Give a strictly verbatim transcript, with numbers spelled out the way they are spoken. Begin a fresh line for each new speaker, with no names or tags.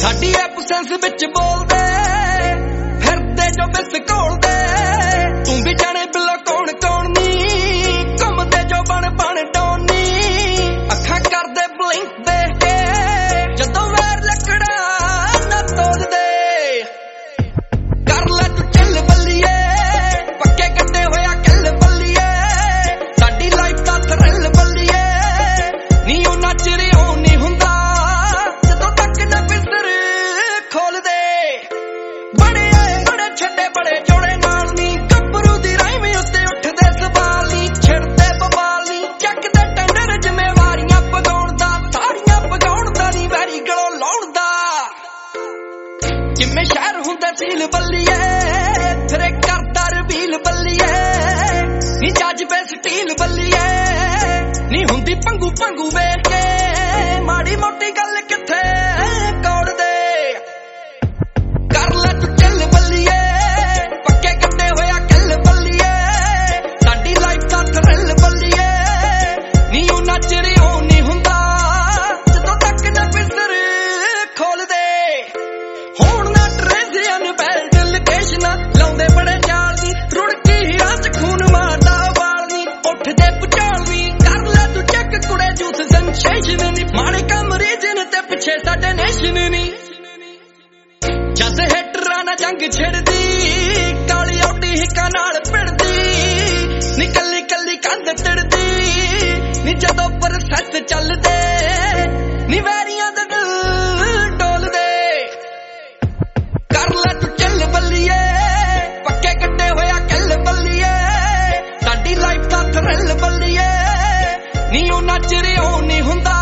ਸਾਡੀ ਐਬਸੈਂਸ ਵਿੱਚ ਬੋਲਦੇ ਫਿਰਦੇ ਜੋ ਬਿਸ ਘੋਲਦੇ ਤੂੰ ਵੀ ਜਾਣੇ ਬਿੱਲੋ ਕੌਣ ਕੌਣ ਨੀ ਘੁੰਮਦੇ ਜੋ ਬਣ ਬਣ ਡੋਨੀ ਅੱਖਾਂ ਕਰਦੇ ਬਲਿੰਕ ਦੇਖ ਕੇ ਜਦੋਂ ਵੈਰ ਲੱਕੜਾ ਨਾ ਤੋੜਦੇ ਕਰ ਲੈ ਤੂੰ ਚੱਲ ਬੱਲੀਏ ਪੱਕੇ ਕੱਟੇ ਹੋਇਆ ਕੱਲ ਬੱਲੀਏ ਸਾਡੀ ਲਾਈਫ ਦਾ ਥਰਿਲ ਬੱਲੀਏ ਨੀ ਉਹ ਨੱਚ ਰਿਓ ਨੀ ਹੁੰਦਾ ਜਦੋਂ ਤੱਕ ਨਾ ਬਿਸਰ ਖੋਲਦੇ ਬੜੇ ਆਏ ਬੜੇ ਛੱਡੇ ਬੜੇ ਜੋੜੇ ਨਾਲ ਨੀ ਗੱਭਰੂ ਦੀ ਰਾਈਮ ਉੱਤੇ ਉੱਠਦੇ ਸਵਾਲ ਨੀ ਛਿੜਦੇ ਬਵਾਲ ਨੀ ਚੱਕਦੇ ਟੈਂਡਰ ਜ਼ਿੰਮੇਵਾਰੀਆਂ ਪਗਾਉਣ ਦਾ ਸਾਰੀਆਂ ਪਗਾਉਣ ਦਾ ਨੀ ਵੈਰੀ ਗਲੋਂ ਲਾਉਣ ਦਾ ਜਿਵੇਂ ਸ਼ਹਿਰ ਹੁੰਦਾ ਸੀਲ ਬੱਲੀਏ ਫਿਰੇ ਕਰਦਾ ਰਬੀਲ ਬੱਲੀਏ ਨੀ ਜੱਜ ਪੇ ਸਟੀਲ ਬੱਲੀਏ ਨੀ ਹੁੰਦੀ ਪੰਗੂ ਪੰਗੂ ਵੇਖ ਕੇ ਮਾੜੀ ਮੋਟੀ ਗੱਲ ਕਿੱਥੇ ਕੋੜਦੇ ਕਰ ਲੈ ਤੂੰ ਚੱਲ ਬੱਲੀਏ ਪੱਕੇ ਕੱਟੇ ਹੋਇਆ ਕੱਲ ਬੱਲੀਏ ਸਾਡੀ ਲਾਈਫ ਦਾ ਥਰਿਲ ਬੱਲੀਏ ਨੀ ਉਹ ਨੱਚ ਰਿਓ ਨੀ ਹੁੰਦਾ ਜਦੋਂ ਤੱਕ ਨਾ ਬਿਸਰ ਖੋਲਦੇ ਹੁਣ ਨਾ ਟ੍ਰੇਜ਼ੀਅਨ ਬੈਲਟ ਲੋਕੇਸ਼ਨਾਂ ਲਾਉਂਦੇ ਬੜੇ ਚਾਲ ਦੀ ਰੁੜਕੀ ਰਾਤ ਖੂਨ ਮਾਰਦਾ ਵਾਲ ਨੀ ਉੱਠਦੇ ਪੁਚਾਲ ਨੀ ਕਰ ਲੈ ਤੂੰ ਚੱਕ ਕੁੜੇ ਜੂਥ ਸੈਂਸੇਸ਼ਨ ਨੀ ਮਾੜੇ ਕੰਮ ਰੀਜਨ ਤੇ ਪਿੱਛੇ ਸਾਡੇ ਨੇਸ਼ਨ ਨੀ ਜਦ ਹਿੱਟਰਾਂ ਨਾਲ ਜੰਗ ਛਿੜਦੀ ਕਾਲੀ ਔਡੀ ਹਿੱਕਾਂ ਨਾਲ ਭਿੜਦੀ ਨੀ ਕੱਲੀ ਕੱਲੀ ਕੰਧ ਟਿੜਦੀ ਨੀ ਜਦੋਂ ਪ੍ਰੋਸੈਸ ਚੱਲਦੇ ਨੀ ਵੈਰੀਆਂ ਦੇ ਦਿਲ ਡੋਲਦੇ ਕਰ ਲੈ ਤੂੰ ਚੱਲ ਬੱਲੀਏ ਪੱਕੇ ਕੱਟੇ ਹੋਇਆ ਕੱਲ ਬੱਲੀਏ ਸਾਡੀ ਲਾਈਫ ਦਾ ਥਰਿਲ ਬੱਲੀਏ ਨੀ ਉਹ ਨੱਚ ਰਿਓ ਨੀ ਹੁੰਦਾ